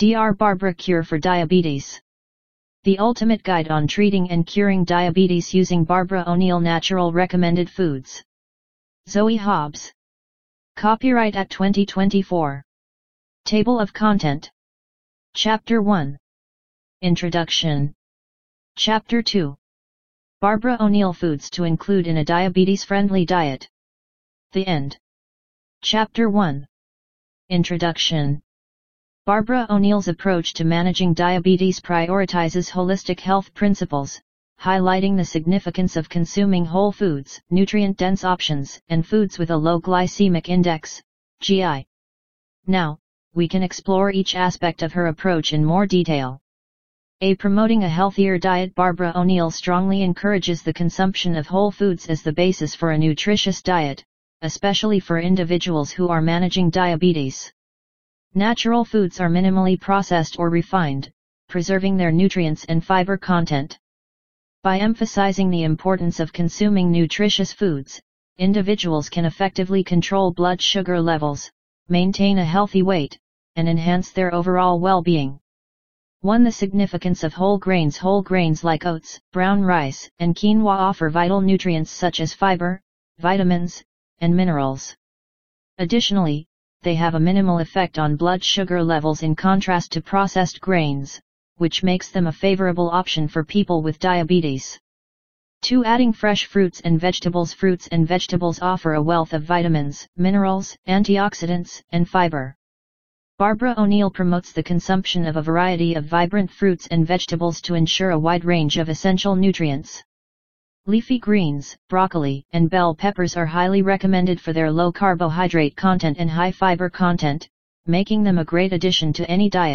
Dr. Barbara Cure for Diabetes. The ultimate guide on treating and curing diabetes using Barbara O'Neill Natural Recommended Foods. Zoe Hobbs. Copyright at 2024. Table of Content. Chapter 1. Introduction. Chapter 2. Barbara O'Neill Foods to include in a diabetes-friendly diet. The end. Chapter 1. Introduction. Barbara O'Neill's approach to managing diabetes prioritizes holistic health principles, highlighting the significance of consuming whole foods, nutrient-dense options, and foods with a low glycemic index, GI. Now, we can explore each aspect of her approach in more detail. Promoting a healthier diet. Barbara O'Neill strongly encourages the consumption of whole foods as the basis for a nutritious diet, especially for individuals who are managing diabetes. Natural foods are minimally processed or refined, preserving their nutrients and fiber content. By emphasizing the importance of consuming nutritious foods, individuals can effectively control blood sugar levels, maintain a healthy weight, and enhance their overall well-being. 1. The significance of whole grains. Whole grains like oats, brown rice, and quinoa offer vital nutrients such as fiber, vitamins, and minerals. Additionally, they have a minimal effect on blood sugar levels in contrast to processed grains, which makes them a favorable option for people with diabetes. 2. Adding fresh fruits and vegetables. Fruits and vegetables offer a wealth of vitamins, minerals, antioxidants, and fiber. Barbara O'Neill promotes the consumption of a variety of vibrant fruits and vegetables to ensure a wide range of essential nutrients. Leafy greens, broccoli, and bell peppers are highly recommended for their low carbohydrate content and high fiber content, making them a great addition to any diet.